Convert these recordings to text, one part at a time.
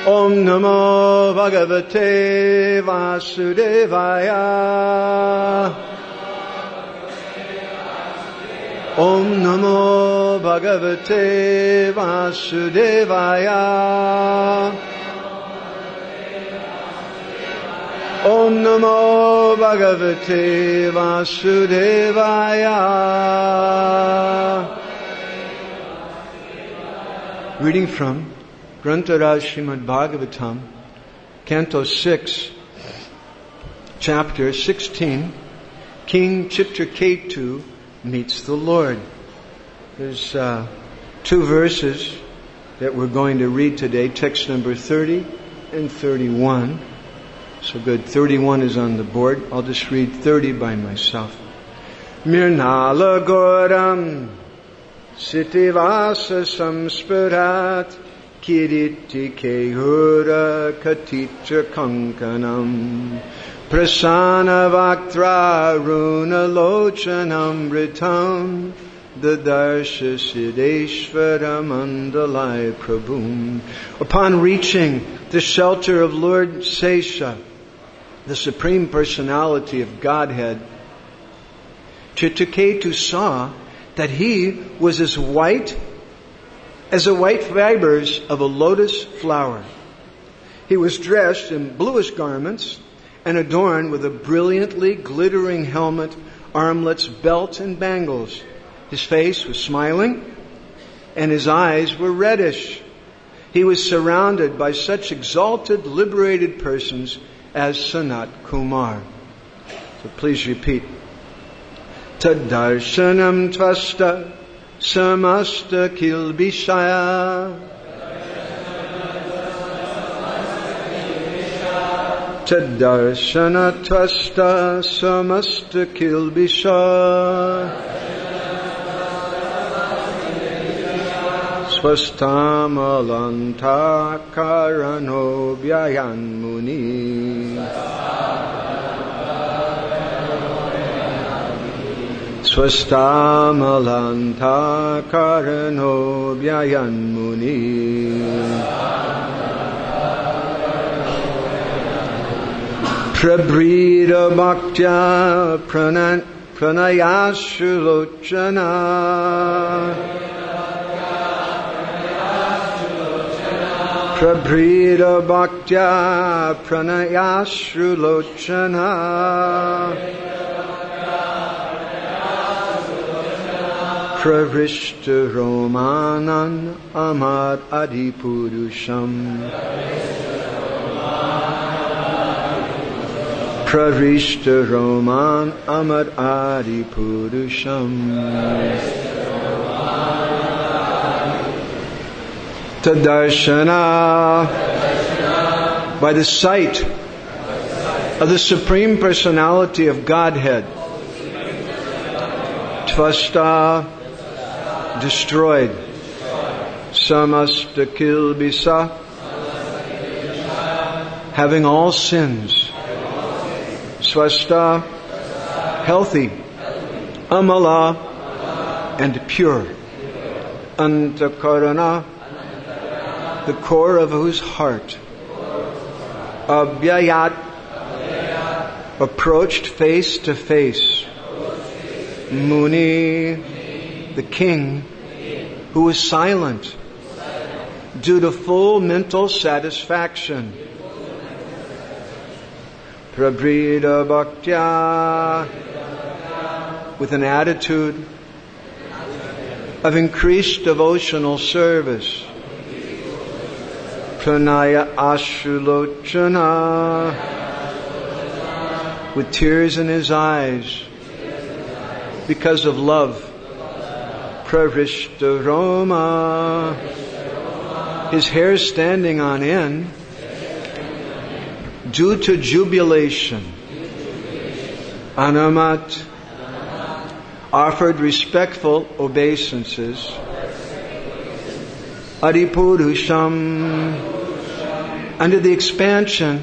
Om Namo Bhagavate Vasudevaya. Om Namo Bhagavate Vasudevaya. Om Namo Bhagavate Vasudevaya. Reading from Grantaraj Srimad Bhagavatam, Canto 6, Chapter 16, King Chitraketu meets the Lord. There's two verses that we're going to read today, text number 30 and 31. So good. 31 is on the board. I'll just read 30 by myself. Mirnala Goram Sitivasa Samsparat Kiriti Kehura Katitra Kankanam Prasana Vaktra Runa Lochanam Ritam Dadarsha Siddheshvara Mandalai Prabhum. Upon reaching the shelter of Lord Sesha, the Supreme Personality of Godhead, Chitraketu saw that he was as white as the white fibers of a lotus flower. He was dressed in bluish garments and adorned with a brilliantly glittering helmet, armlets, belt, and bangles. His face was smiling, and his eyes were reddish. He was surrounded by such exalted, liberated persons as Sanat Kumar. So please repeat. Tadarshanam tvasta samasta kilbishaya. Tadarshana tvasta samasta kilbishaya. Swastammalanta karano vyayan muni. Swastammalanta karano vyayan muni. Prabrida bhaktya pranayashulochana. Prabrida bhaktya pranayashulochana. Pravishta romanan amad adipurusham. Pravishta roman amad adipurusham. Tadarshana, by the sight of the Supreme Personality of Godhead. Tvasta, destroyed. Samasta kilbisa, having all sins. Swasta, healthy. Amala, and pure. Antakarana, the core of whose heart. Abhyayat, approached face to face. Muni, the king, who was silent due to full mental satisfaction. Prabrida bhaktya, with an attitude of increased devotional service. Pranaya ashulochana, with tears in his eyes because of love. Pravishta Roma, his hair standing on end due to jubilation. Anamat, offered respectful obeisances. Adipurusham, under the expansion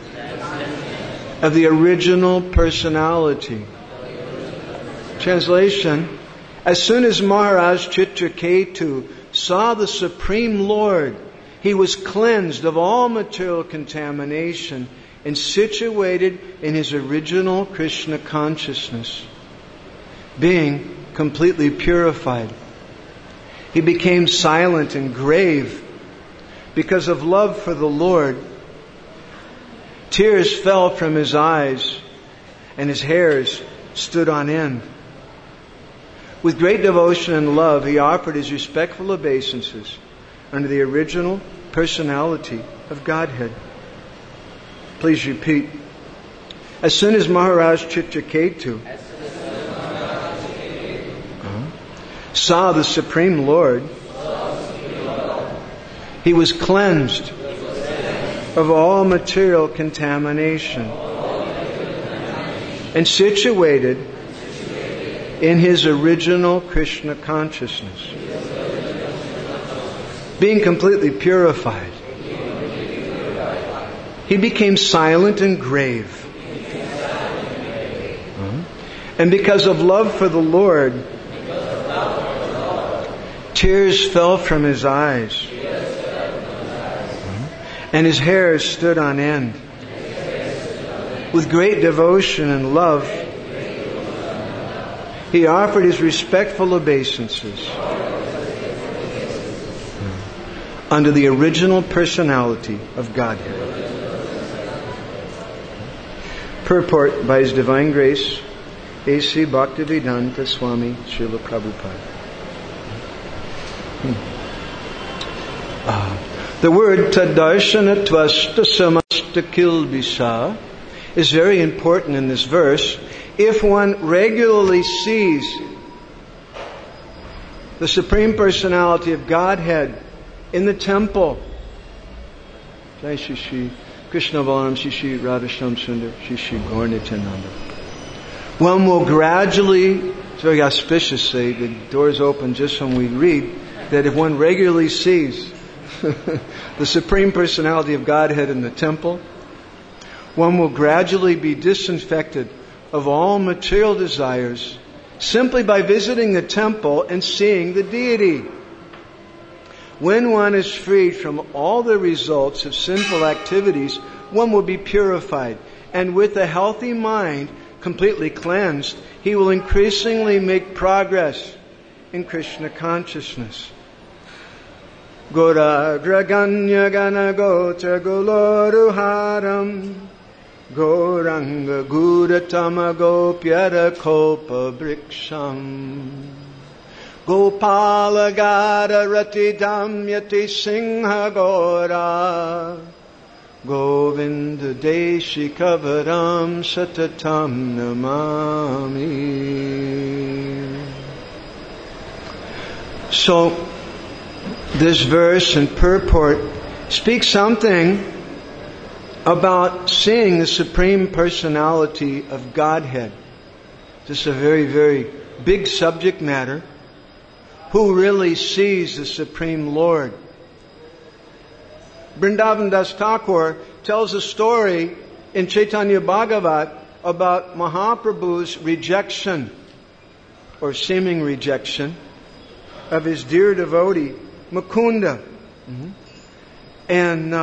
of the original personality. Translation: as soon as Maharaj Chitraketu saw the Supreme Lord He was cleansed of all material contamination and situated in his original Krishna consciousness, being completely purified. He became silent and grave because of love for the Lord. Tears fell from his eyes and his hairs stood on end. With great devotion and love, he offered his respectful obeisances under the original personality of Godhead. Please repeat. As soon as Maharaj Chitraketu saw the Supreme Lord, he was cleansed of all material contamination and situated in his original Krishna consciousness, being completely purified. He became silent and grave. And because of love for the Lord, tears fell from his eyes and his hairs stood on end. With great devotion and love, he offered his respectful obeisances under the original personality of Godhead. Purport by His Divine Grace, A.C. Bhaktivedanta Swami Srila Prabhupada. The word tadarshana tvasta samasta kilbisa is very important in this verse. If one regularly sees the Supreme Personality of Godhead in the temple, Jai Shri Shri Krishna Balaram Shri Shri Radhashyam Sundar Shri Shri Gaur Nityananda, one will gradually, it's very auspicious, say the doors open just when we read, that if one regularly sees the Supreme Personality of Godhead in the temple, one will gradually be disinfected of all material desires simply by visiting the temple and seeing the deity. When one is freed from all the results of sinful activities, one will be purified, and with a healthy mind, completely cleansed, he will increasingly make progress in Krishna consciousness. Gora Draganya Gana Gotra Goloruharam Goranga Gudatama Gopyara Kopa Briksham Gopala Gada Rati Damyati Singha Gora Govinda Deshi Kavaram Satatam Namami. So, this verse and purport speaks something about seeing the Supreme Personality of Godhead. This is a very, very big subject matter. Who really sees the Supreme Lord? Vrindavan Das Thakur tells a story in Chaitanya Bhagavat about Mahaprabhu's rejection, or seeming rejection, of his dear devotee, Mukunda. And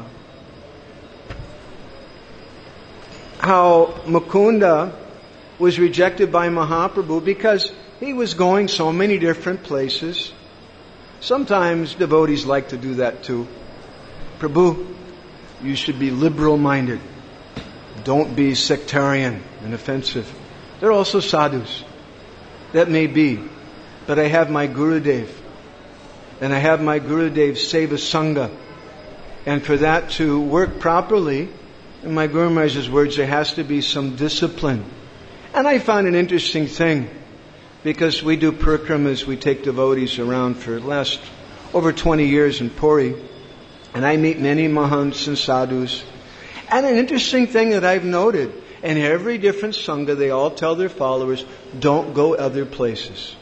how Mukunda was rejected by Mahaprabhu because he was going so many different places. Sometimes devotees like to do that too. Prabhu, you should be liberal-minded. Don't be sectarian and offensive. There are also sadhus. That may be. But I have my Gurudev. And I have my Gurudev's Seva Sangha. And for that to work properly, in my Guru Maharaj's words, there has to be some discipline. And I found an interesting thing. Because we do parikramas, we take devotees around for the last over 20 years in Puri. And I meet many mahants and sadhus. And an interesting thing that I've noted, in every different sangha, they all tell their followers, don't go other places.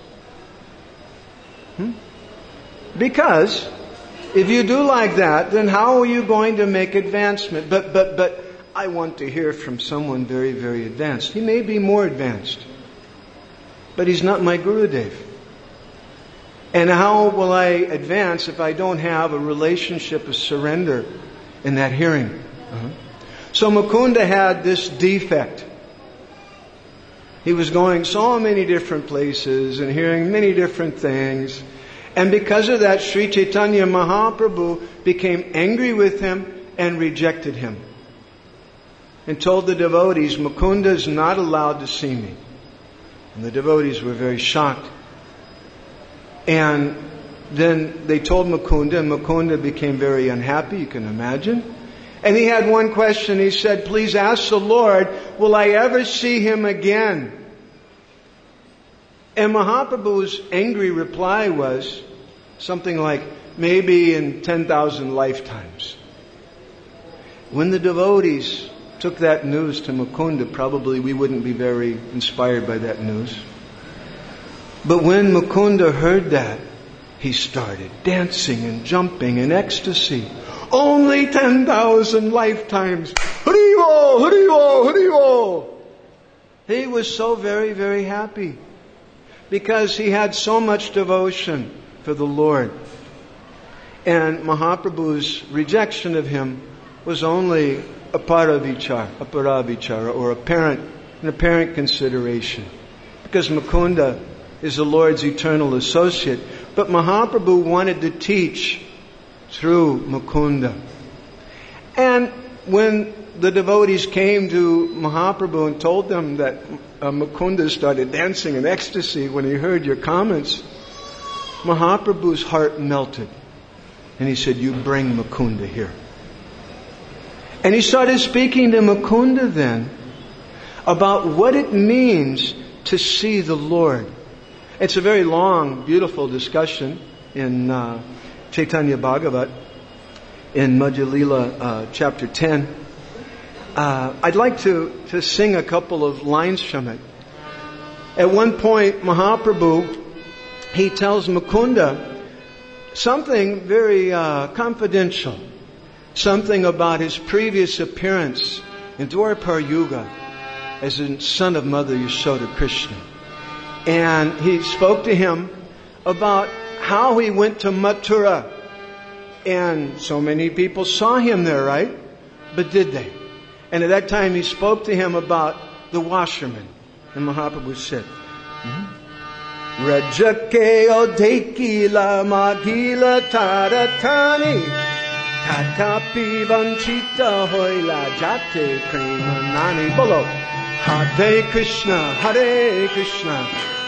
Because if you do like that, then how are you going to make advancement? But I want to hear from someone very, very advanced. He may be more advanced, but he's not my Gurudev. And how will I advance if I don't have a relationship of surrender in that hearing? So Mukunda had this defect. He was going so many different places and hearing many different things. And because of that, Sri Chaitanya Mahaprabhu became angry with him and rejected him. And told the devotees, Mukunda is not allowed to see me. And the devotees were very shocked. And then they told Mukunda, and Mukunda became very unhappy, you can imagine. And he had one question. He said, please ask the Lord, will I ever see him again? And Mahaprabhu's angry reply was something like, maybe in 10,000 lifetimes. When the devotees took that news to Mukunda, probably we wouldn't be very inspired by that news. But when Mukunda heard that, he started dancing and jumping in ecstasy. Only 10,000 lifetimes. Haribo, Haribo, Haribo. He was so very, very happy because he had so much devotion for the Lord. And Mahaprabhu's rejection of him was only a paravichara, or an apparent consideration. Because Mukunda is the Lord's eternal associate. But Mahaprabhu wanted to teach through Mukunda. And when the devotees came to Mahaprabhu and told them that Mukunda started dancing in ecstasy when he heard your comments, Mahaprabhu's heart melted. And he said, you bring Mukunda here. And he started speaking to Mukunda then about what it means to see the Lord. It's a very long, beautiful discussion in Chaitanya Bhagavat in Madhya Lila chapter 10. I'd like to sing a couple of lines from it. At one point, Mahaprabhu, he tells Mukunda something very confidential. Something about his previous appearance in Dwapara Yuga as a son of Mother Yashoda Krishna. And he spoke to him about how he went to Mathura. And so many people saw him there, right? But did they? And at that time he spoke to him about the washerman. And Mahaprabhu said, Rajake odekila magila taratani Tatapi vanchita hoila jate premanani. Bolo. Hare Krishna, Hare Krishna.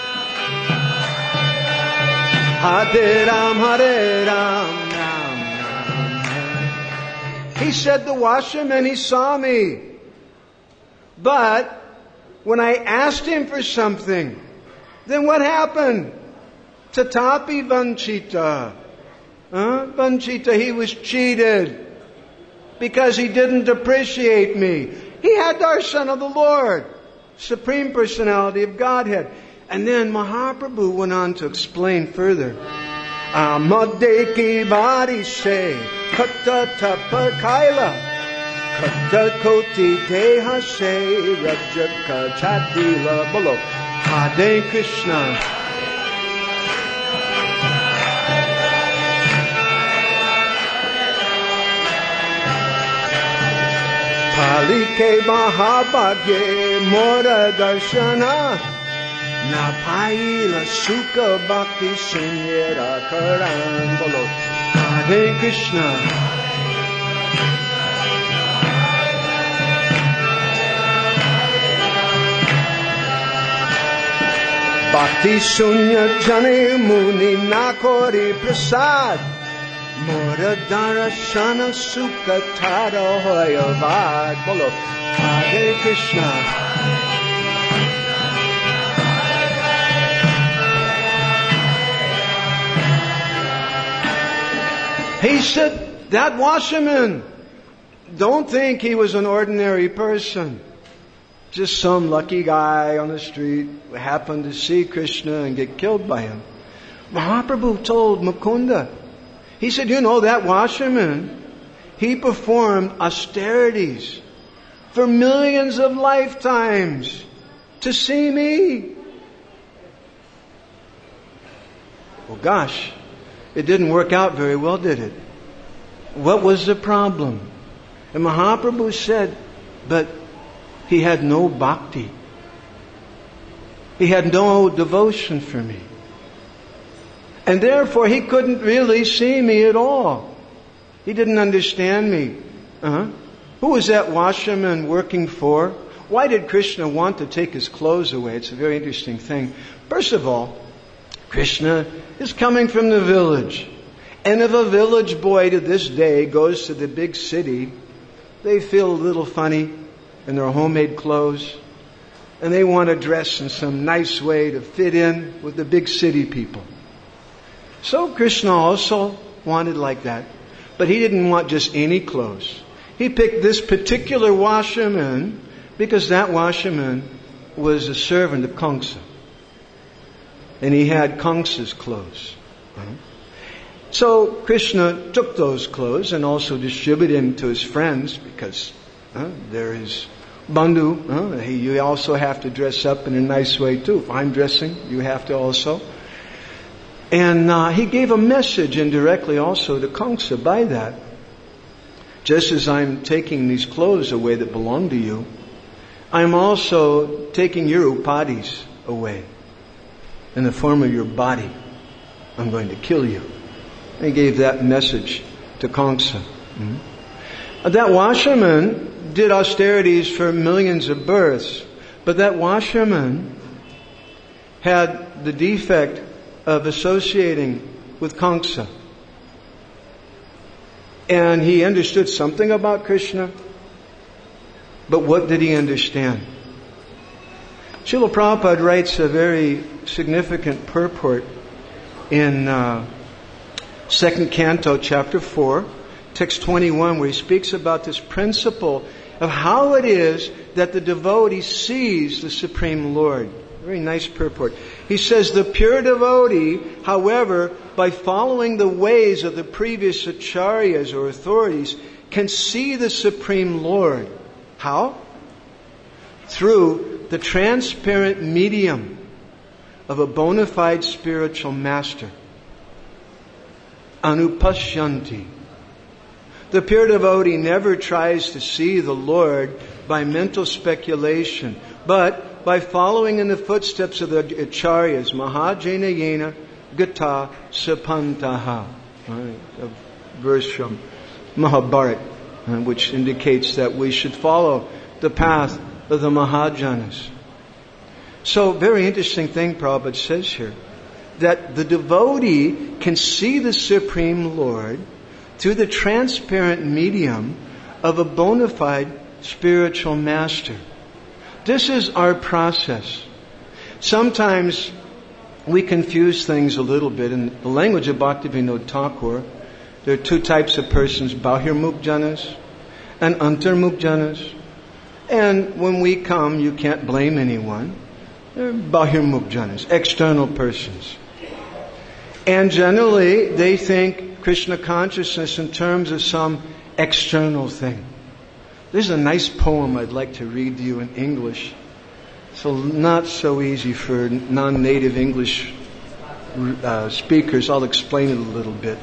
Hare Ram, Hare Ram, Ram Ram Hare. He said, the washerman, he saw me. But when I asked him for something, then what happened? Tatapi vanchita. Vanchita, he was cheated because he didn't appreciate me. He had darshan of the Lord, Supreme Personality of Godhead. And then Mahaprabhu went on to explain further. Amadeki bari se kata tapa kaila kata koti deha se rajaka chatila bolo Hare Krishna. Palike Mahabhagye Mora Darshana Napaila Sukha Bhakti Sunyera Karan Bolo Hare Krishna. Bhakti Sunya Jane Muni Nakori Prasad Mora Darashana Sukha Tara Hoyavad Bolo Hare Krishna. He said, that washerman, don't think he was an ordinary person. Just some lucky guy on the street who happened to see Krishna and get killed by him. Mahaprabhu told Mukunda, he said, you know, that washerman, he performed austerities for millions of lifetimes to see me. Well, gosh, it didn't work out very well, did it? What was the problem? And Mahaprabhu said, but he had no bhakti. He had no devotion for me. And therefore, he couldn't really see me at all. He didn't understand me. Who was that washerman working for? Why did Krishna want to take his clothes away? It's a very interesting thing. First of all, Krishna is coming from the village. And if a village boy to this day goes to the big city, they feel a little funny in their homemade clothes. And they want to dress in some nice way to fit in with the big city people. So Krishna also wanted like that. But he didn't want just any clothes. He picked this particular washerman because that washerman was a servant of Kamsa. And he had Kamsa's clothes. So Krishna took those clothes and also distributed them to his friends because they're his bandhu. You also have to dress up in a nice way too. If I'm dressing, you have to also. And he gave a message indirectly also to Kamsa by that. Just as I'm taking these clothes away that belong to you, I'm also taking your upadhis away. In the form of your body, I'm going to kill you. He gave that message to Kamsa. That washerman did austerities for millions of births, but that washerman had the defect of associating with Kamsa. And he understood something about Krishna, but what did he understand? Srila Prabhupada writes a very significant purport in 2nd Canto, Chapter 4, Text 21, where he speaks about this principle of how it is that the devotee sees the Supreme Lord. Very nice purport. He says, the pure devotee, however, by following the ways of the previous acharyas or authorities, can see the Supreme Lord. How? Through the transparent medium of a bona fide spiritual master. Anupashyanti. The pure devotee never tries to see the Lord by mental speculation, but by following in the footsteps of the acharyas, Mahajena Yena Gata Sapantaha. A verse from Mahabharata, which indicates that we should follow the path of the Mahajanas. So, very interesting thing Prabhupada says here, that the devotee can see the Supreme Lord through the transparent medium of a bona fide spiritual master. This is our process. Sometimes we confuse things a little bit. In the language of Bhaktivinoda Thakur, there are two types of persons, Bahirmukh Janas and Antarmukh Janas. And when we come, you can't blame anyone. They're Bahirmukh Janas, external persons. And generally, they think Krishna consciousness in terms of some external thing. There's a nice poem I'd like to read to you in English. So not so easy for non-native English speakers. I'll explain it a little bit.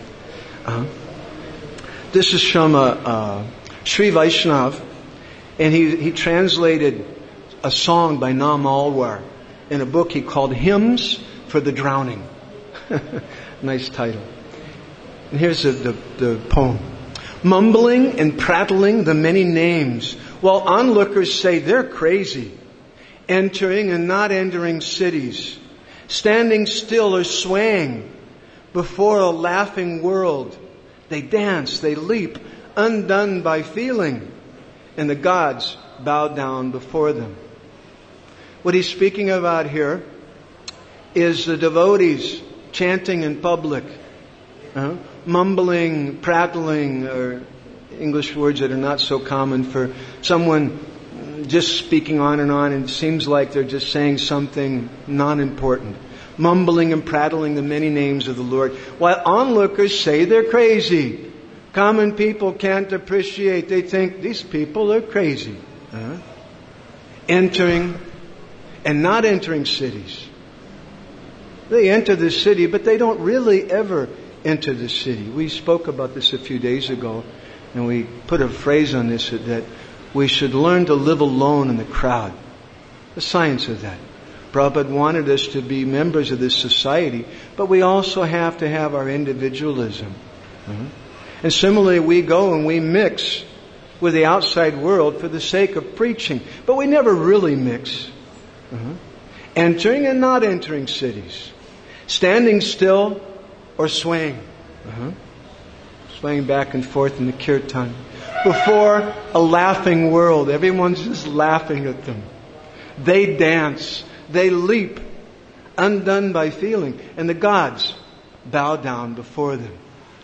This is from Sri Vaishnav, and he translated a song by Nam Alwar in a book he called Hymns for the Drowning. Nice title. And here's the poem. Mumbling and prattling the many names, while onlookers say they're crazy, entering and not entering cities, standing still or swaying before a laughing world. They dance, they leap, undone by feeling, and the gods bow down before them. What he's speaking about here is the devotees chanting in public, mumbling, prattling, or English words that are not so common for someone just speaking on and it seems like they're just saying something non-important. Mumbling and prattling the many names of the Lord, while onlookers say they're crazy. Common people can't appreciate. They think these people are crazy. Entering and not entering cities. They enter the city, but they don't really ever enter the city. We spoke about this a few days ago, and we put a phrase on this, that we should learn to live alone in the crowd. The science of that. Prabhupada wanted us to be members of this society, but we also have to have our individualism. And similarly, we go and we mix with the outside world for the sake of preaching, but we never really mix. Entering and not entering cities. Standing still or swaying. Swaying back and forth in the kirtan. Before a laughing world. Everyone's just laughing at them. They dance. They leap. Undone by feeling. And the gods bow down before them.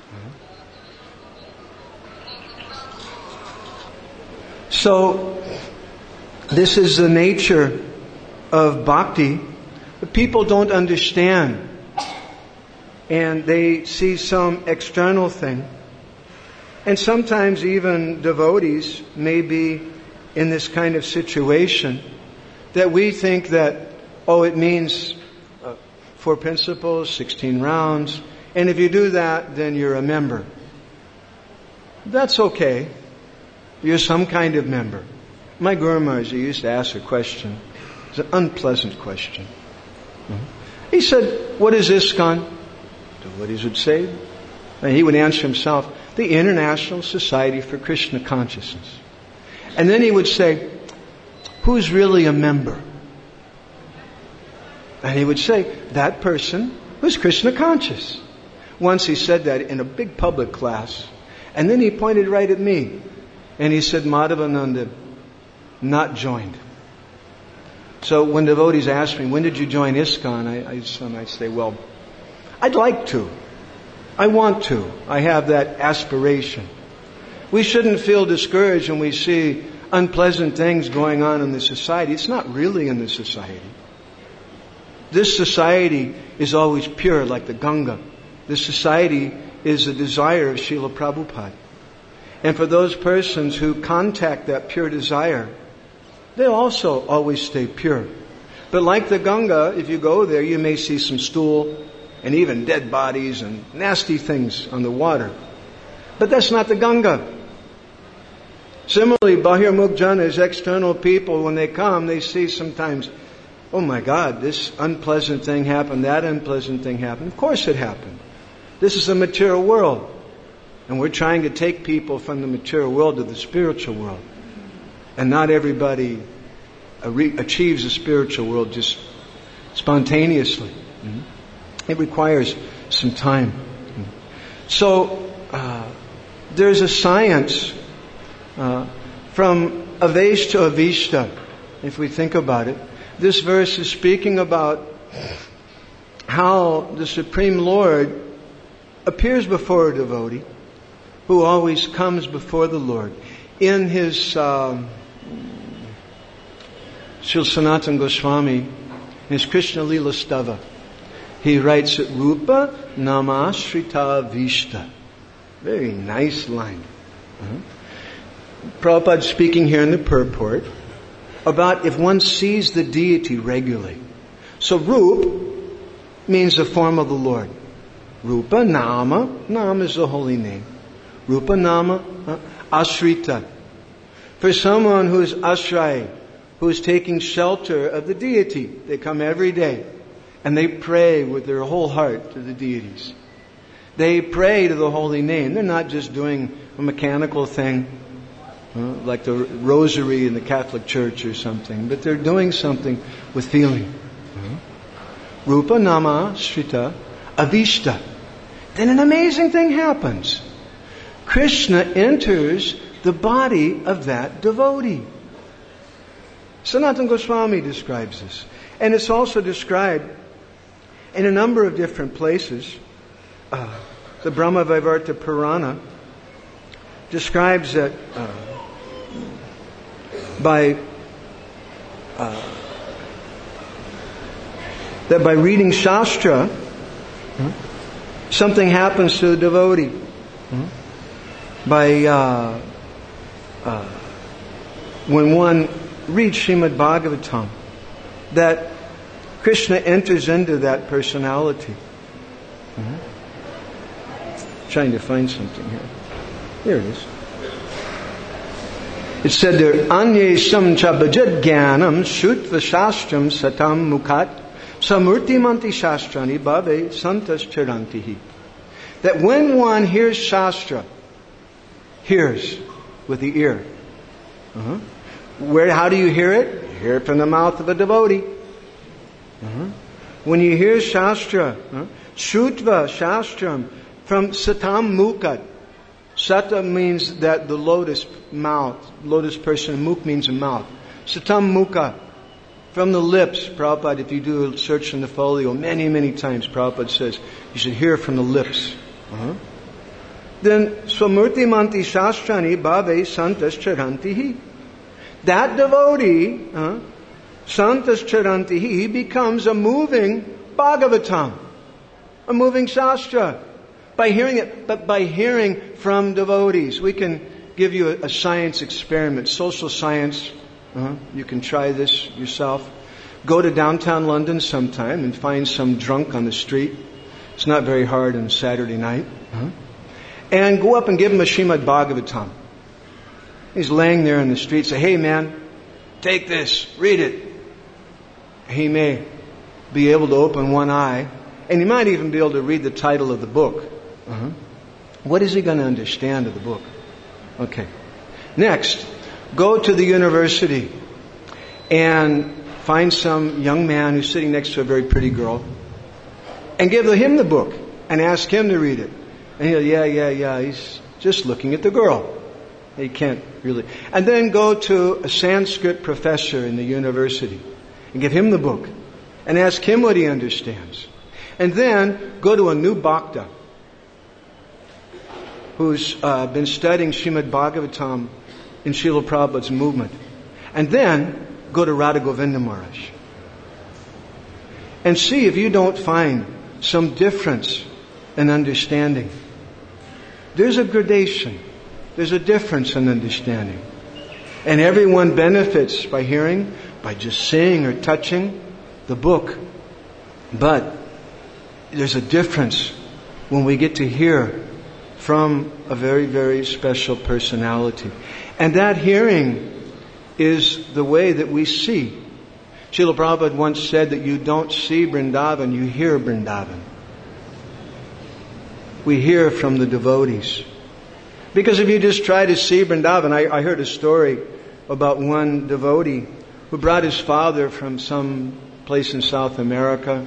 So, this is the nature of bhakti. But people don't understand. And they see some external thing. And sometimes even devotees may be in this kind of situation that we think that, it means 4 principles, 16 rounds, and if you do that, then you're a member. That's okay. You're some kind of member. My Guru Maharaj used to ask a question. It's an unpleasant question. He said, what is ISKCON? Devotees would say, and he would answer himself, the International Society for Krishna Consciousness. And then he would say, who's really a member? And he would say, that person who's Krishna conscious. Once he said that in a big public class. And then he pointed right at me. And he said, Madhavananda, not joined. So when devotees ask me, when did you join ISKCON? I say, well, I'd like to. I want to. I have that aspiration. We shouldn't feel discouraged when we see unpleasant things going on in the society. It's not really in the society. This society is always pure like the Ganga. This society is a desire of Srila Prabhupada. And for those persons who contact that pure desire, they also always stay pure. But like the Ganga, if you go there, you may see some stool and even dead bodies and nasty things on the water. But that's not the Ganga. Similarly, Bahirmukh Janas, external people, when they come, they see sometimes, oh my God, this unpleasant thing happened, that unpleasant thing happened. Of course it happened. This is a material world. And we're trying to take people from the material world to the spiritual world. And not everybody achieves the spiritual world just spontaneously. It requires some time. So, there's a science from Avesh to Avishta, if we think about it. This verse is speaking about how the Supreme Lord appears before a devotee who always comes before the Lord. In his Srila Sanatana Goswami, in his Krishna Lila Stava, he writes it, Rupa Namashrita Vishta. Very nice line. Prabhupada speaking here in the purport about if one sees the deity regularly. So Rup means the form of the Lord. Rupa Nama, Nama is the holy name. Rupa Nama Ashrita. For someone who is ashray, who is taking shelter of the deity, they come every day and they pray with their whole heart to the deities. They pray to the holy name. They're not just doing a mechanical thing like the rosary in the Catholic Church or something, but they're doing something with feeling. Rupa Nama Shrita Avishta. Then an amazing thing happens. Krishna enters the body of that devotee. Sanatana Goswami describes this. And it's also described in a number of different places. The Brahma Vaivarta Purana describes that by reading Shastra, something happens to the devotee. When one reads Srimad Bhagavatam, that Krishna enters into that personality. Trying to find something here. Here it is. It said there, Anyesam cha bhajad jnanam shutva shastram satam mukhat samurtimanti shastrani bhave santas charantihi. That when one hears Shastra, hears with the ear. How do you hear it? You hear it from the mouth of a devotee. When you hear Shastra, Shutva Shastram, from Satam Mukhat. Sata means that the lotus mouth, lotus person, Mukh means a mouth. Satam Mukha, from the lips. Prabhupada, if you do a search in the folio, many, many times Prabhupada says, you should hear from the lips. Then, Swamurti Manti Shastrani Bhave Santas Charantihi. That devotee, Santas Charantihi, he becomes a moving Bhagavatam, a moving Shastra. By hearing it, but by hearing from devotees. We can give you a science experiment, social science. You can try this yourself. Go to downtown London sometime and find some drunk on the street. It's not very hard on a Saturday night. And go up and give him a Srimad Bhagavatam. He's laying there in the street. Say, hey man, take this, read it. He may be able to open one eye, and he might even be able to read the title of the book. What is he going to understand of the book? Okay. Next, go to the university and find some young man who's sitting next to a very pretty girl and give him the book and ask him to read it. And he'll, yeah. He's just looking at the girl. He can't really. And then go to a Sanskrit professor in the university and give him the book and ask him what he understands. And then go to a new bhakta who's been studying Srimad Bhagavatam in Srila Prabhupada's movement. And then go to Radha Govinda Maharaj. And see if you don't find some difference in understanding. There's a gradation. There's a difference in understanding. And everyone benefits by hearing, by just seeing or touching the book. But there's a difference when we get to hear from a very, very special personality. And that hearing is the way that we see. Srila Prabhupada once said that you don't see Vrindavan, you hear Vrindavan. We hear from the devotees. Because if you just try to see Vrindavan, I heard a story about one devotee who brought his father from some place in South America.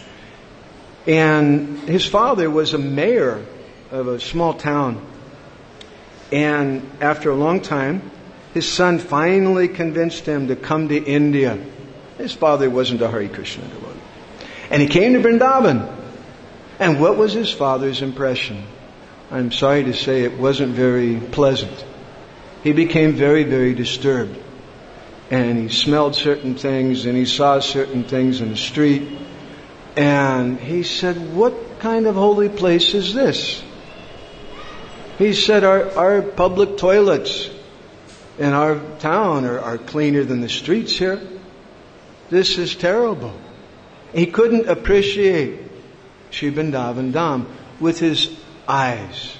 And his father was a mayor of a small town. And after a long time, his son finally convinced him to come to India. His father wasn't a Hare Krishna devotee. And he came to Vrindavan. And what was his father's impression? I'm sorry to say it wasn't very pleasant. He became very, very disturbed. And he smelled certain things and he saw certain things in the street. And he said, what kind of holy place is this? He said, our public toilets in our town are cleaner than the streets here. This is terrible. He couldn't appreciate Sri Vrindavan Dham with his eyes.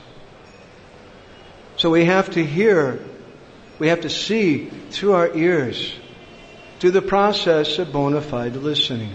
So we have to hear, we have to see through our ears, through the process of bona fide listening.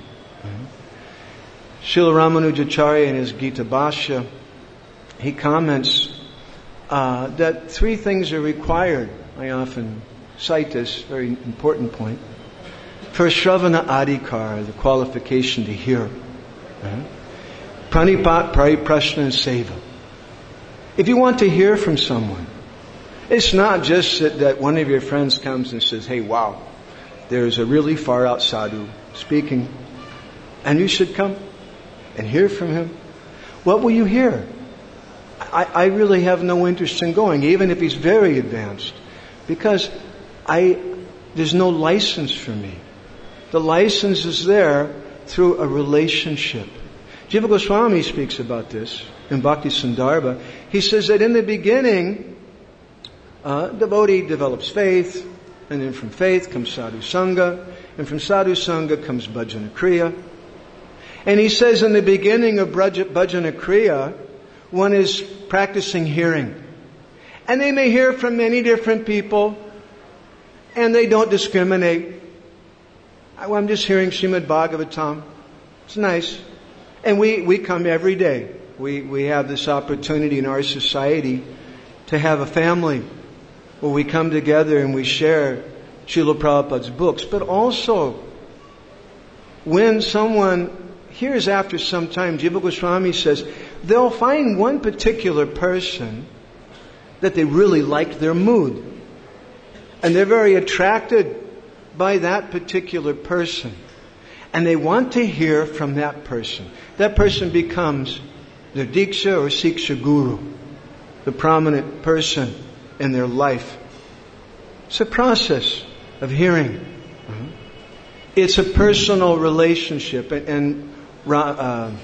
Srila Ramanujacharya in his Gita Bhashya, he comments that three things are required. I often cite this very important point. First, Shravana Adhikar, the qualification to hear. Pranipat, Pariprashna, and Seva. If you want to hear from someone, it's not just that one of your friends comes and says, hey, wow, there's a really far out sadhu speaking, and you should come and hear from him. What will you hear? I really have no interest in going, even if he's very advanced, because there's no license for me. The license is there through a relationship. Jiva Goswami speaks about this in Bhakti Sandarbha. He says that in the beginning, devotee develops faith, And then from faith comes sadhu sangha. And from sadhu sangha comes bhajana kriya. And he says in the beginning of bhajana kriya, one is practicing hearing. And they may hear from many different people, and they don't discriminate. I'm just hearing Srimad Bhagavatam. It's nice. And we come every day. We have this opportunity in our society to have a family where we come together and we share Srila Prabhupada's books. But also, when someone hears after some time, Jiva Goswami says, they'll find one particular person that they really like their mood. And they're very attracted by that particular person. And they want to hear from that person. That person becomes their Diksha or Siksha Guru, the prominent person in their life. It's a process of hearing. It's a personal relationship. And Ramanuja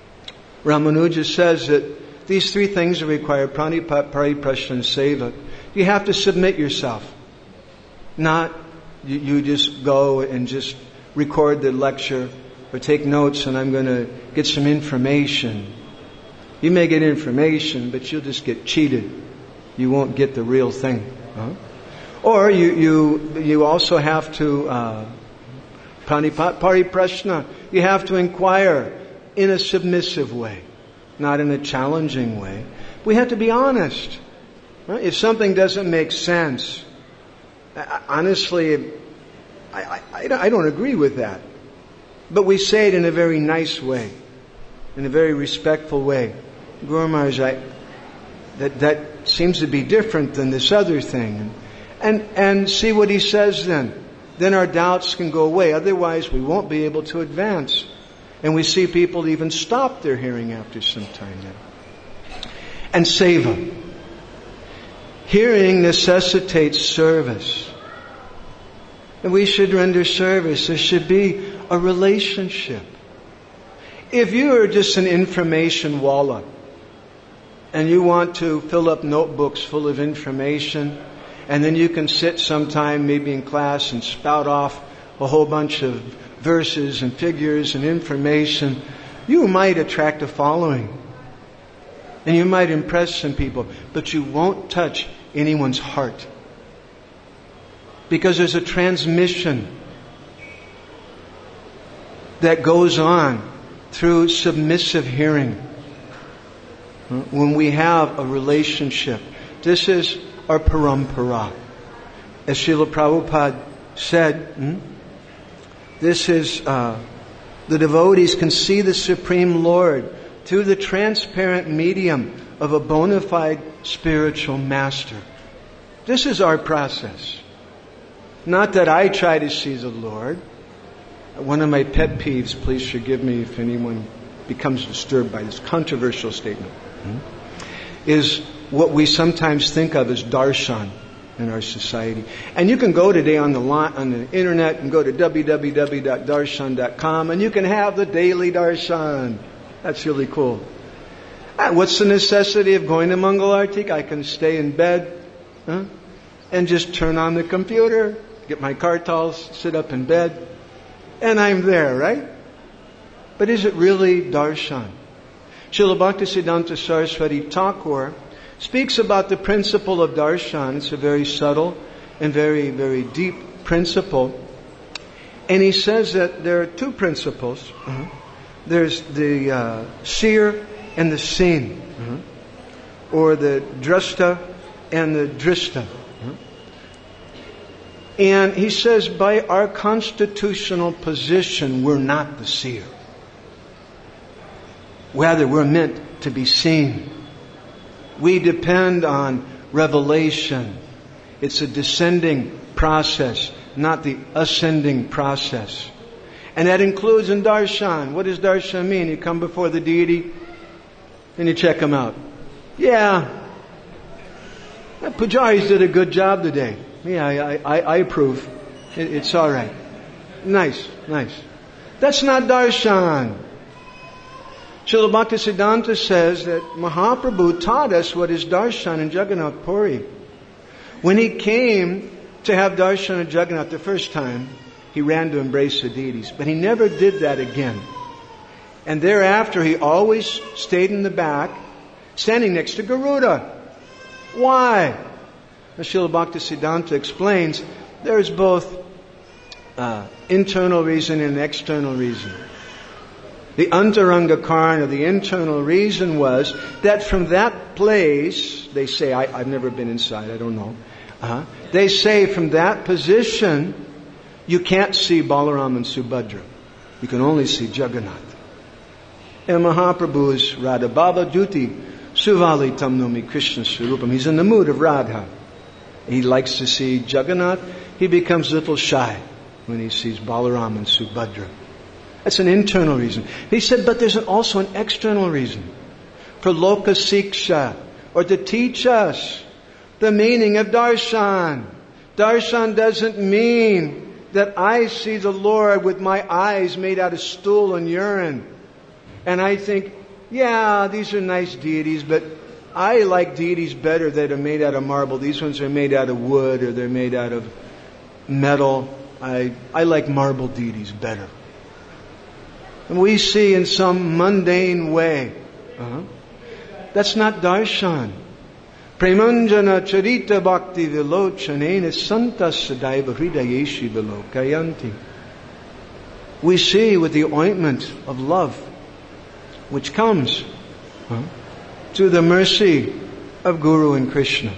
says that these three things are required: pranipat, pariprashna, and seva. You have to submit yourself. Not you just go and just record the lecture or take notes and I'm going to get some information. You may get information, but you'll just get cheated. You won't get the real thing. Or you also have to pranipat, pariprashna. You have to inquire in a submissive way, not in a challenging way. We have to be honest. Right? If something doesn't make sense, honestly, I don't agree with that. But we say it in a very nice way, in a very respectful way. Guru Maharaj, that seems to be different than this other thing. And see what he says then. Then our doubts can go away. Otherwise, we won't be able to advance. And we see people even stop their hearing after some time then. And seva. Hearing necessitates service. And we should render service. There should be a relationship. If you are just an information walla and you want to fill up notebooks full of information, and then you can sit sometime maybe in class and spout off a whole bunch of verses and figures and information, you might attract a following. And you might impress some people, but you won't touch anyone's heart. Because there's a transmission that goes on through submissive hearing. When we have a relationship. This is our parampara. As Srila Prabhupada said, this is, the devotees can see the Supreme Lord through the transparent medium of a bona fide spiritual master. This is our process. Not that I try to see the Lord. One of my pet peeves, please forgive me if anyone becomes disturbed by this controversial statement, is what we sometimes think of as darshan in our society. And you can go today on the internet and go to www.darshan.com and you can have the daily darshan. That's really cool. What's the necessity of going to Mangalartik? I can stay in bed and just turn on the computer, get my kartals, sit up in bed, and I'm there, right? But is it really darshan? Srila Bhaktisiddhanta Saraswati Thakur speaks about the principle of darshan. It's a very subtle and very, very deep principle. And he says that there are two principles. There's the seer and the seen. Or the drashta and the drishta. And he says by our constitutional position, we're not the seer. Rather, we're meant to be seen. We depend on revelation. It's a descending process, not the ascending process. And that includes in darshan. What does darshan mean? You come before the deity and you check him out. Yeah, Pujaris did a good job today. Yeah, I approve. It's all right. Nice. That's not darshan. Srila Bhaktisiddhanta says that Mahaprabhu taught us what is darshan in Jagannath Puri. When he came to have darshan of Jagannath the first time, he ran to embrace the deities. But he never did that again. And thereafter, he always stayed in the back, standing next to Garuda. Why? Srila Bhaktisiddhanta explains there's both internal reason and external reason. The antaranga karana, the internal reason was that from that place, they say, I've never been inside, I don't know. They say from that position, you can't see Balaram and Subhadra. You can only see Jagannath. And Mahaprabhu's Radha Baba Duti Suvali Tamnumi Krishna Swarupam. He's in the mood of Radha. He likes to see Jagannath. He becomes a little shy when he sees Balaram and Subhadra. That's an internal reason. He said, but there's also an external reason. For Loka Siksha, or to teach us the meaning of darshan. Darshan doesn't mean that I see the Lord with my eyes made out of stool and urine. And I think, yeah, these are nice deities, but I like deities better that are made out of marble. These ones are made out of wood or they're made out of metal. I like marble deities better. And we see in some mundane way. That's not darshan. Premanjana charita bhakti vilochanena santa sadaiva hridayeshi vilokayanti. We see with the ointment of love, which comes through the mercy of Guru and Krishna.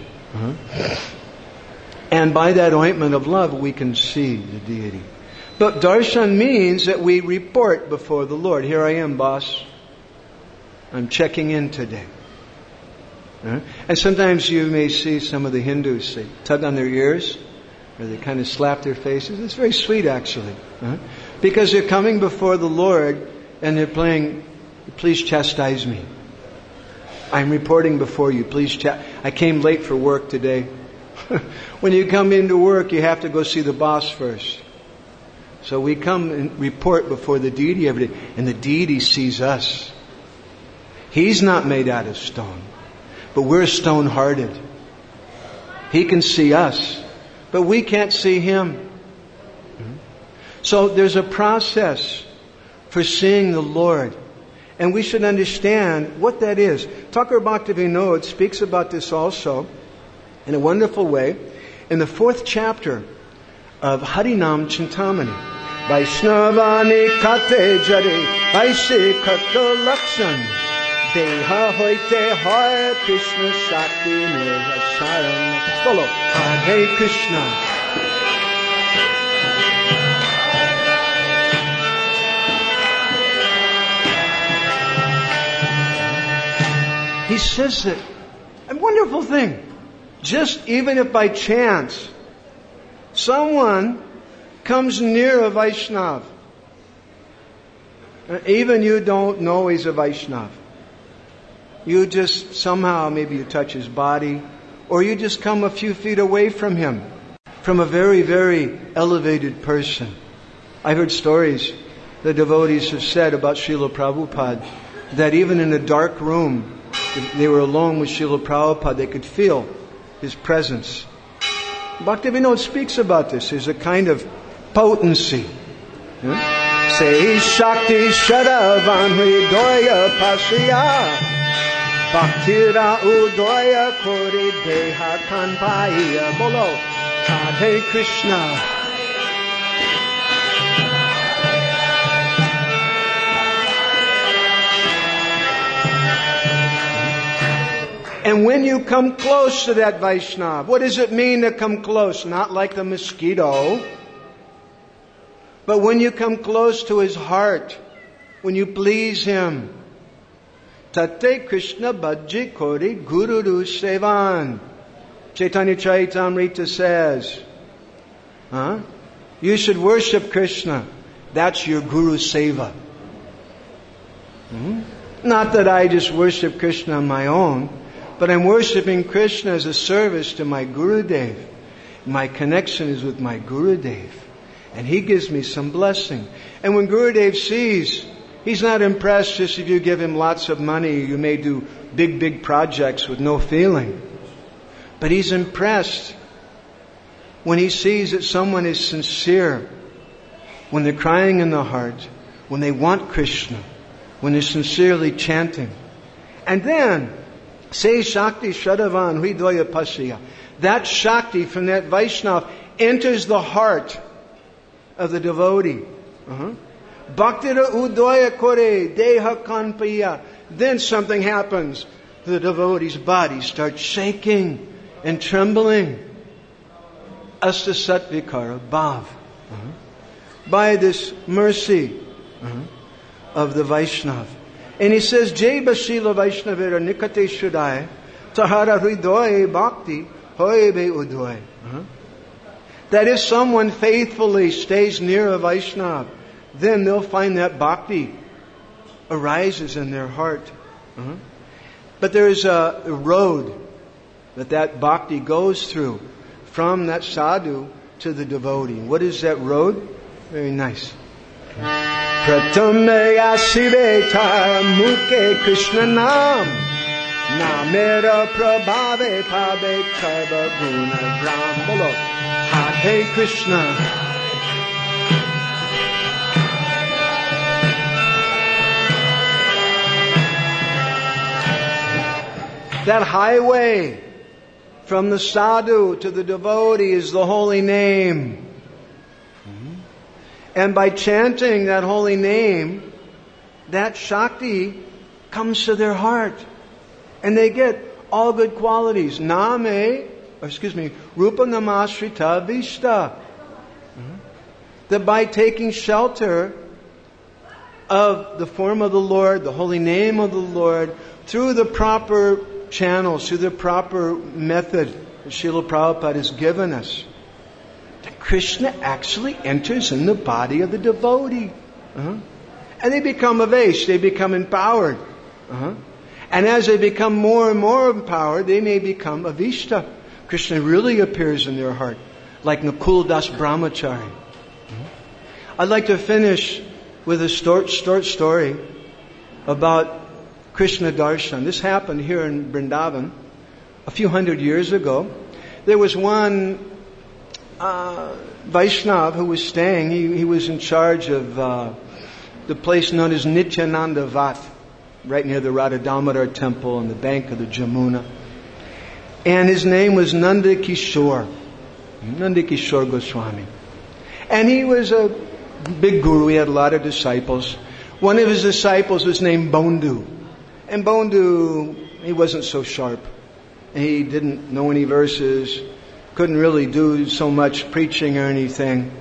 And by that ointment of love, we can see the deity. But darshan means that we report before the Lord. Here I am, boss. I'm checking in today. And sometimes you may see some of the Hindus, they tug on their ears, or they kind of slap their faces. It's very sweet, actually. Because they're coming before the Lord and they're playing, please chastise me. I'm reporting before you. I came late for work today. When you come into work, you have to go see the boss first. So we come and report before the deity every day. And the deity sees us. He's not made out of stone. But we're stone-hearted. He can see us. But we can't see Him. So there's a process for seeing the Lord. And we should understand what that is. Thakur Bhaktivinoda speaks about this also in a wonderful way in the 4th chapter of Harinam Chintamani. Vaishnavani kate jare vaise kato lakshan deha hoite Hare Krishna Shakti Nirvasaram. Follow. Hare Krishna. He says that, a wonderful thing. Just even if by chance someone comes near a Vaishnav, even you don't know he's a Vaishnav. You just somehow, maybe you touch his body, or you just come a few feet away from him, from a very, very elevated person. I've heard stories the devotees have said about Srila Prabhupada, that even in a dark room, if they were alone with Srila Prabhupada, they could feel his presence. Bhaktivinoda speaks about this. There's a kind of potency. Say Shakti Shadavan Hridoya Pasya Bhaktira Udoya Kori Deha Kanpaya Bolo Hare Krishna. And when you come close to that Vaishnav, what does it mean to come close? Not like the mosquito. But when you come close to his heart, when you please him. Tate Krishna Bhajji Kori Guru Sevan. Chaitanya Charitamrita says, you should worship Krishna. That's your Guru Seva. Not that I just worship Krishna on my own, but I'm worshiping Krishna as a service to my Gurudev. My connection is with my Gurudev. And he gives me some blessing. And when Gurudev sees, he's not impressed just if you give him lots of money. You may do big, big projects with no feeling. But he's impressed when he sees that someone is sincere, when they're crying in the heart, when they want Krishna, when they're sincerely chanting. And then, say Shakti Shadavan Hridaya Pasya. That Shakti from that Vaishnava enters the heart of the devotee. Bhaktira Udaya Kore Deha Kanpaya. Then something happens. The devotee's body starts shaking and trembling. Asta Satvikara Bhav. By this mercy of the Vaishnava. And he says, Jai Basila Vaishnavira Nikate Shudai Tahara Hridoye Bhakti Hoyebe Udoy. That if someone faithfully stays near a Vaishnava, then they'll find that bhakti arises in their heart. But there is a road that bhakti goes through from that sadhu to the devotee. What is that road? Very nice. Pratame asiveta mukhe Krishna nam namera prabhave pabe karva guna gram. Bolo Hare Krishna. That highway from the sadhu to the devotee is the holy name. And by chanting that holy name, that Shakti comes to their heart. And they get all good qualities. Rupa Namashrita Vishta. That by taking shelter of the form of the Lord, the holy name of the Lord, through the proper channels, through the proper method that Srila Prabhupada has given us, that Krishna actually enters in the body of the devotee. And they become avesh, they become empowered. And as they become more and more empowered, they may become avishta. Krishna really appears in their heart, like Nakul Das Brahmachari. I'd like to finish with a short story about Krishna Darshan. This happened here in Vrindavan a few hundred years ago. There was one Vaishnava who was staying. He was in charge of the place known as Nityananda Vat, right near the Radha Damodar temple on the bank of the Jamuna. And his name was Nanda Kishore Goswami. And he was a big guru. He had a lot of disciples. One of his disciples was named Bondu. And Bondu, he wasn't so sharp. He didn't know any verses, couldn't really do so much preaching or anything.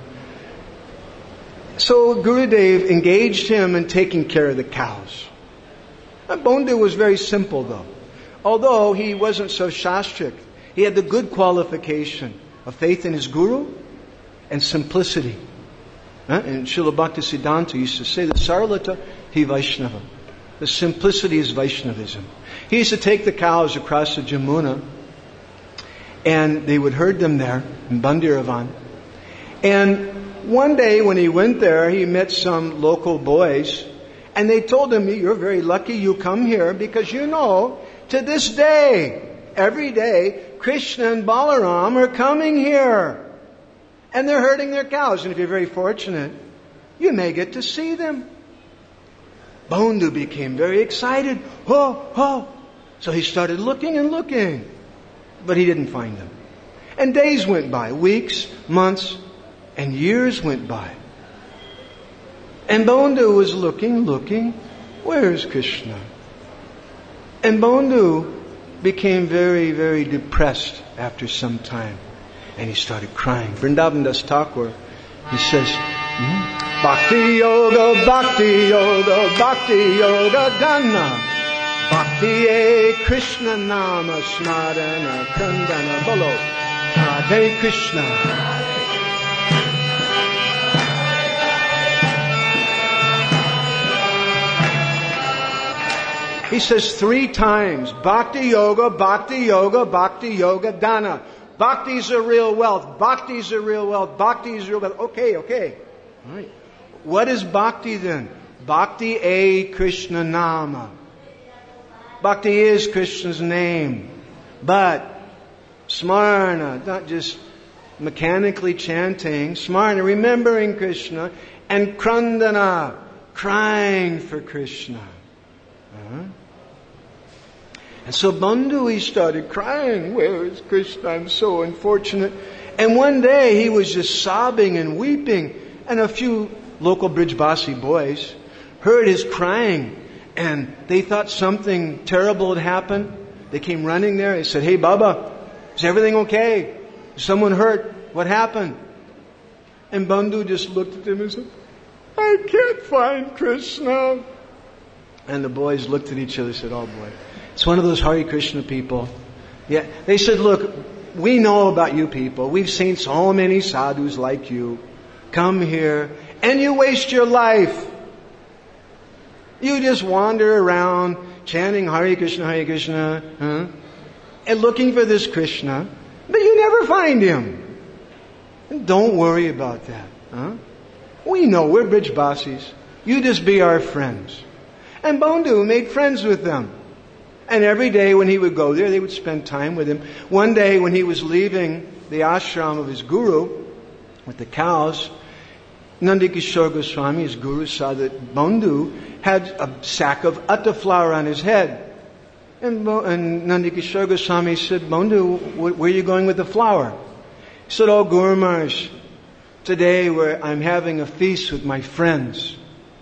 So Gurudev engaged him in taking care of the cows. And Bondu was very simple though. Although he wasn't so shastric, he had the good qualification of faith in his guru and simplicity. And Srila Bhaktisiddhanta used to say that Saralata hi Vaishnava. The simplicity is Vaishnavism. He used to take the cows across the Jamuna, and they would herd them there in Bandiravan. And one day when he went there, he met some local boys, and they told him, "You're very lucky you come here, because you know, to this day, every day, Krishna and Balaram are coming here. And they're herding their cows, and if you're very fortunate, you may get to see them." Bondu became very excited. So he started looking and looking. But he didn't find them. And days went by, weeks, months, and years went by. And Bondu was looking. Where is Krishna? And Bondu became very, very depressed after some time. And he started crying. Vrindavan Das Thakur, he says, Bhakti Yoga, Bhakti Yoga, Bhakti Yoga Dana, Bhakti E Krishna Nama Smarana Kandana Bolo, Hare Krishna. He says 3 times, Bhakti Yoga, Bhakti Yoga, Bhakti Yoga Dana. Bhakti is a real wealth. Bhakti is a real wealth. Bhakti is real wealth. Okay. All right. What is bhakti then? Bhakti E Krishna Nama. Bhakti is Krishna's name. But smarna, not just mechanically chanting, Smarna, remembering Krishna, and Krandana, crying for Krishna. And so Bandhu, he started crying, where is Krishna? I'm so unfortunate. And one day he was just sobbing and weeping, and a few local Brijbasi boys heard his crying, and they thought something terrible had happened. They came running there. They said, hey Baba, is everything okay? Is someone hurt? What happened? And Bandhu just looked at them and said, I can't find Krishna. And the boys looked at each other and said, oh boy, it's one of those Hare Krishna people. Yeah, they said, look, we know about you people. We've seen so many sadhus like you come here and you waste your life. You just wander around chanting Hare Krishna, and looking for this Krishna, but you never find him. And don't worry about that. We know, we're Brijbasis. You just be our friends. And Bandhu made friends with them. And every day when he would go there, they would spend time with him. One day when he was leaving the ashram of his guru with the cows, Nandikishore Goswami, his guru, saw that Bandhu had a sack of atta flour on his head. And Nandikishore Goswami said, Bandhu, where are you going with the flour? He said, oh Guru Maharaj, today I'm having a feast with my friends.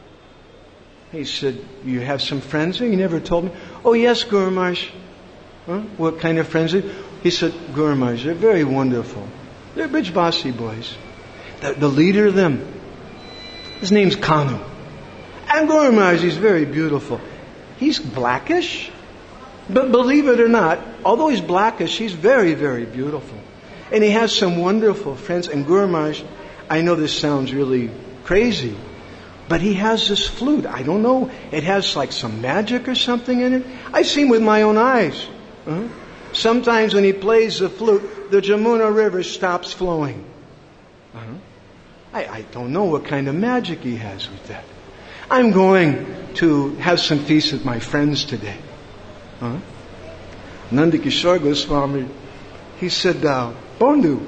He said, you have some friends here? You never told me. Oh yes, Guru Maharaj. What kind of friends? He said, Guru Maharaj, they're very wonderful. They're Brijbasi boys. The leader of them, his name's Kanu. And Guru Maharaj, he's very beautiful. He's blackish, but believe it or not, although he's blackish, he's very, very beautiful. And he has some wonderful friends. And Guru Maharaj, I know this sounds really crazy, but he has this flute. I don't know. It has like some magic or something in it. I've seen with my own eyes. Sometimes when he plays the flute, the Jamuna River stops flowing. I don't know what kind of magic he has with that. I'm going to have some feast with my friends today. Nandikishore Goswami, he said, Bandhu,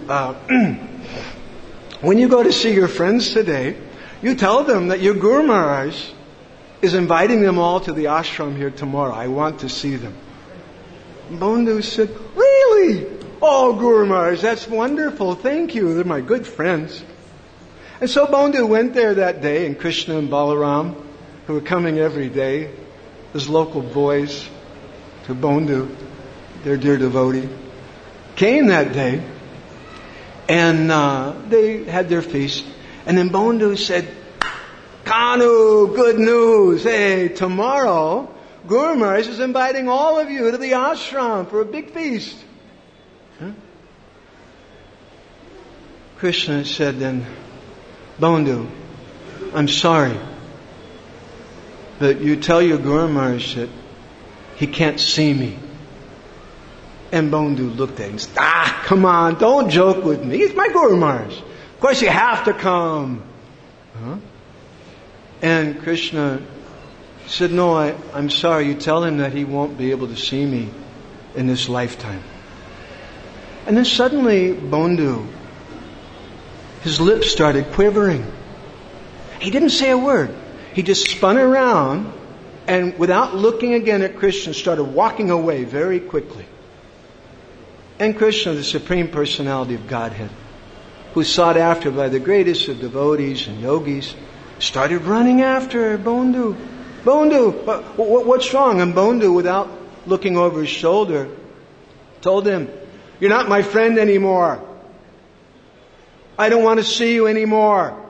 when you go to see your friends today, you tell them that your Guru Maharaj is inviting them all to the ashram here tomorrow. I want to see them. Bandhu said, really? Oh, Guru Maharaj, that's wonderful. Thank you. They're my good friends. And so Bandhu went there that day, and Krishna and Balaram, who were coming every day, as local boys to Bandhu, their dear devotee, came that day, and they had their feast. And then Bandhu said, Kanu, good news. Hey, tomorrow, Guru Maharaj is inviting all of you to the ashram for a big feast. Krishna said then, Bandhu, I'm sorry, but you tell your Guru Maharaj that he can't see me. And Bandhu looked at him and said, come on, don't joke with me. He's my Guru Maharaj. Of course you have to come. And Krishna said, no, I'm sorry. You tell him that he won't be able to see me in this lifetime. And then suddenly Bandhu, his lips started quivering. He didn't say a word. He just spun around and without looking again at Krishna started walking away very quickly. And Krishna, the Supreme Personality of Godhead, who's sought after by the greatest of devotees and yogis, started running after Bandhu. Bandhu, what's wrong? And Bandhu, without looking over his shoulder, told him, you're not my friend anymore. I don't want to see you anymore.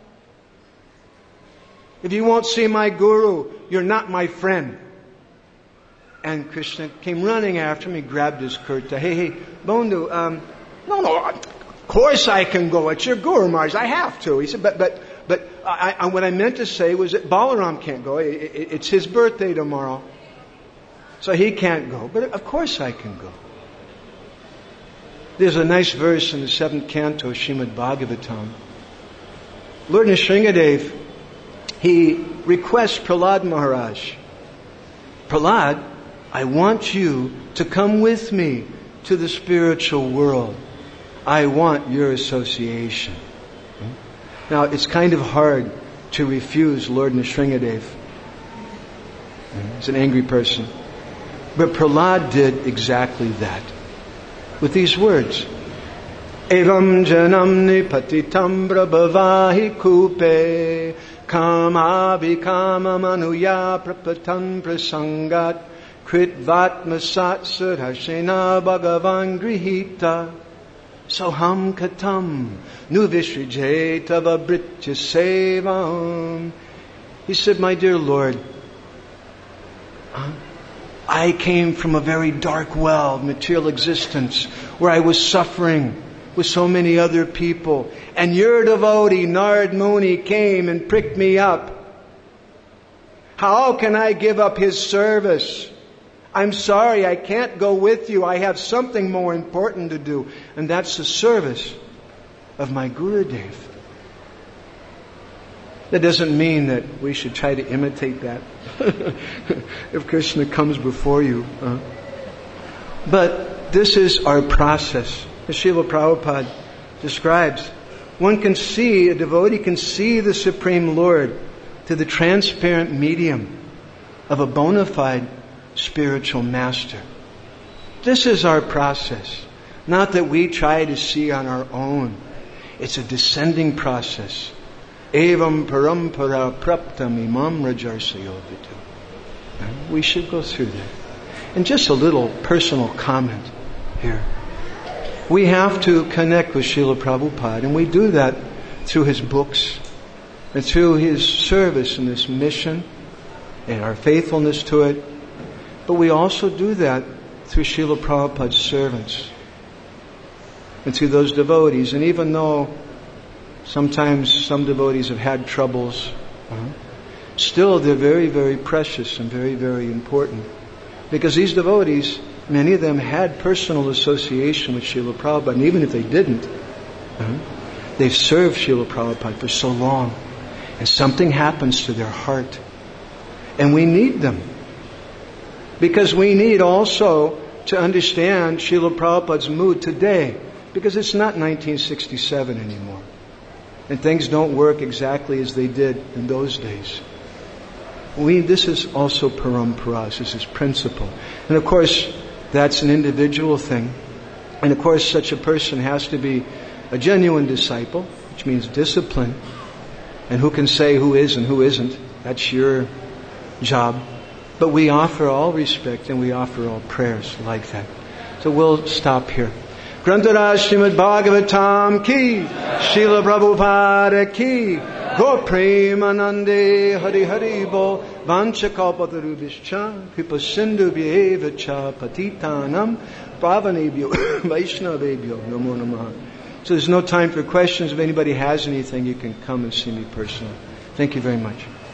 If you won't see my guru, you're not my friend. And Krishna came running after him. He grabbed his kurta. Hey, Bandhu, no, of course I can go. It's your Guru Maharaj. I have to. He said, but what I meant to say was that Balaram can't go. It's his birthday tomorrow. So he can't go. But of course I can go. There's a nice verse in the 7th canto, Srimad Bhagavatam. Lord Nrsingadev, he requests Prahlad Maharaj, Prahlad, I want you to come with me to the spiritual world. I want your association. Now, it's kind of hard to refuse Lord Nrsingadev. He's an angry person. But Prahlad did exactly that. With these words. Evam janam nipatitam brabhavahi kupe kama vikama manuya prapatan prasangat kritvatma satsar harshena bhagavan grihita soham katam nuvishrijeta vabritya sevam. He said, my dear Lord, I came from a very dark well of material existence where I was suffering with so many other people. And your devotee, Narad Muni, came and pricked me up. How can I give up his service? I'm sorry, I can't go with you. I have something more important to do. And that's the service of my Gurudev. That doesn't mean that we should try to imitate that. If Krishna comes before you. But this is our process. As Srila Prabhupada describes, one can see, a devotee can see the Supreme Lord through the transparent medium of a bona fide spiritual master. This is our process. Not that we try to see on our own. It's a descending process. Evam parampara praptam imam rajarsayovitu. We should go through that. And just a little personal comment here. We have to connect with Srila Prabhupada, and we do that through his books and through his service in this mission and our faithfulness to it. But we also do that through Srila Prabhupada's servants and through those devotees. And even though sometimes some devotees have had troubles, still they're very, very precious and very, very important. Because these devotees, many of them had personal association with Srila Prabhupada, and even if they didn't, they've served Srila Prabhupada for so long, and something happens to their heart. And we need them. Because we need also to understand Srila Prabhupada's mood today, because it's not 1967 anymore. And things don't work exactly as they did in those days. This is also parampara, this is principle. And of course, that's an individual thing. And of course, such a person has to be a genuine disciple, which means discipline. And who can say who is and who isn't? That's your job. But we offer all respect and we offer all prayers like that. So we'll stop here. Grantaraj Srimad Bhagavatam ki, Srila Prabhupada ki, Gaur Premanande Hari Hari Bo, Vanchakalpatarubhischa, Kripa Sindhu Vyeva Cha Patitanam, Pavanebhyo, Vaishnavebhyo, Namo Namaha. So there's no time for questions. If anybody has anything, you can come and see me personally. Thank you very much.